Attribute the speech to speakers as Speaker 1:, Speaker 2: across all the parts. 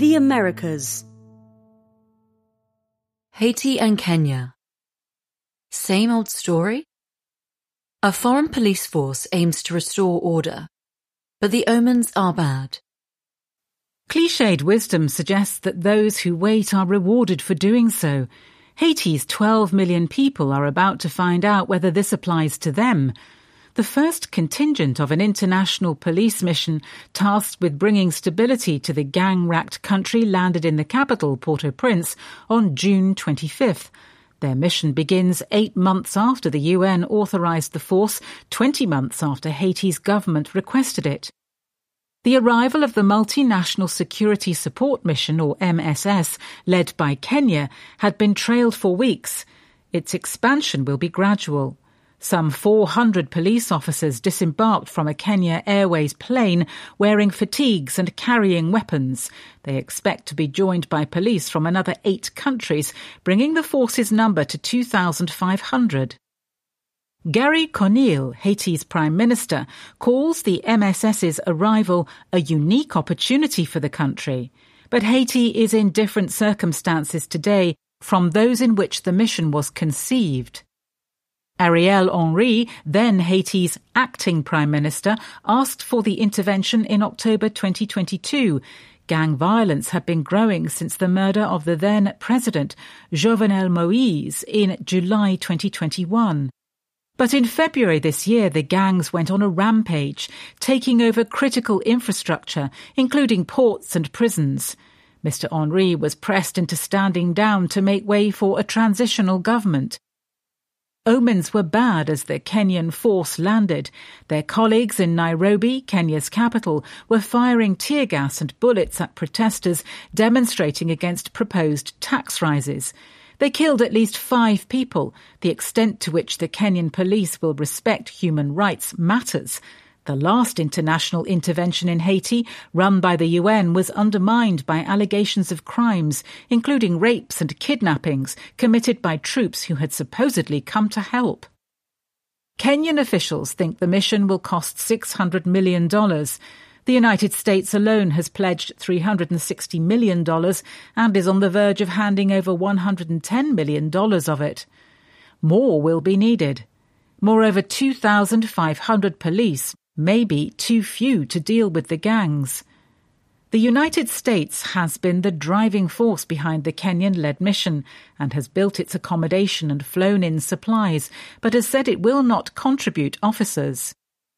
Speaker 1: The Americas.
Speaker 2: Haiti and Kenya. Same old story? A foreign police force aims to restore order, but the omens are bad.
Speaker 3: Cliched wisdom suggests that those who wait are rewarded for doing so. Haiti's 12 million people are about to find out whether this applies to them. The first contingent of an international police mission tasked with bringing stability to the gang-racked country landed in the capital, Port-au-Prince, on June 25th. Their mission begins 8 months after the UN authorized the force, 20 months after Haiti's government requested it. The arrival of the Multinational Security Support Mission, or MSS, led by Kenya, had been trailed for weeks. Its expansion will be gradual. Some 400 police officers disembarked from a Kenya Airways plane wearing fatigues and carrying weapons. They expect to be joined by police from another 8 countries, bringing the force's number to 2,500. Gary Conille, Haiti's Prime Minister, calls the MSS's arrival a unique opportunity for the country. But Haiti is in different circumstances today from those in which the mission was conceived. Ariel Henry, then Haiti's acting Prime Minister, asked for the intervention in October 2022. Gang violence had been growing since the murder of the then President, Jovenel Moïse, in July 2021. But in February this year, the gangs went on a rampage, taking over critical infrastructure, including ports and prisons. Mr. Henry was pressed into standing down to make way for a transitional government. Omens were bad as the Kenyan force landed. Their colleagues in Nairobi, Kenya's capital, were firing tear gas and bullets at protesters demonstrating against proposed tax rises. They killed at least 5 people. The extent to which the Kenyan police will respect human rights matters. The last international intervention in Haiti, run by the UN, was undermined by allegations of crimes, including rapes and kidnappings, committed by troops who had supposedly come to help. Kenyan officials think the mission will cost $600 million. The United States alone has pledged $360 million and is on the verge of handing over $110 million of it. More will be needed. Moreover, 2,500 police may be too few to deal with the gangs. The United States has been the driving force behind the Kenyan-led mission and has built its accommodation and flown in supplies, but has said it will not contribute officers.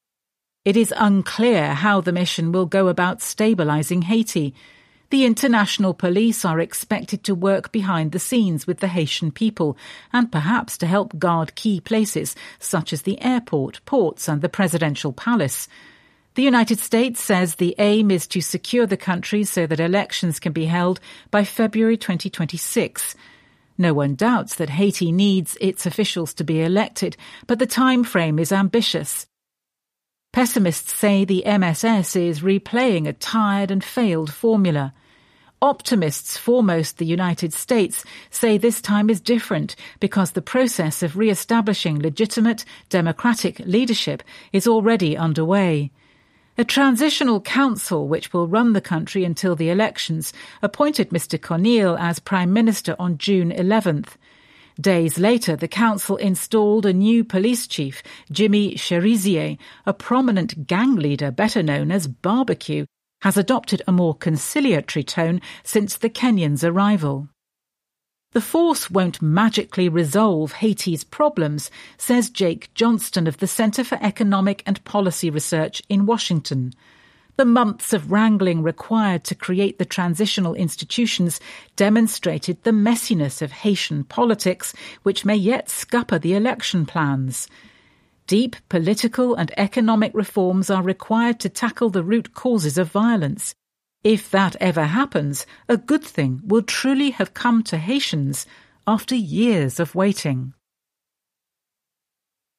Speaker 3: It is unclear how the mission will go about stabilizing Haiti. The international police are expected to work behind the scenes with the Haitian people and perhaps to help guard key places such as the airport, ports and the presidential palace. The United States says the aim is to secure the country so that elections can be held by February 2026. No one doubts that Haiti needs its officials to be elected, but the time frame is ambitious. Pessimists say the MSS is replaying a tired and failed formula. Optimists, foremost the United States, say this time is different because the process of re-establishing legitimate, democratic leadership is already underway. A transitional council, which will run the country until the elections, appointed Mr. Conille as Prime Minister on June 11th. Days later, the council installed a new police chief, Jimmy Cherizier, a prominent gang leader better known as Barbecue, has adopted a more conciliatory tone since the Kenyans' arrival. The force won't magically resolve Haiti's problems, says Jake Johnston of the Center for Economic and Policy Research in Washington. The months of wrangling required to create the transitional institutions demonstrated the messiness of Haitian politics, which may yet scupper the election plans. Deep political and economic reforms are required to tackle the root causes of violence. If that ever happens, a good thing will truly have come to Haitians after years of waiting.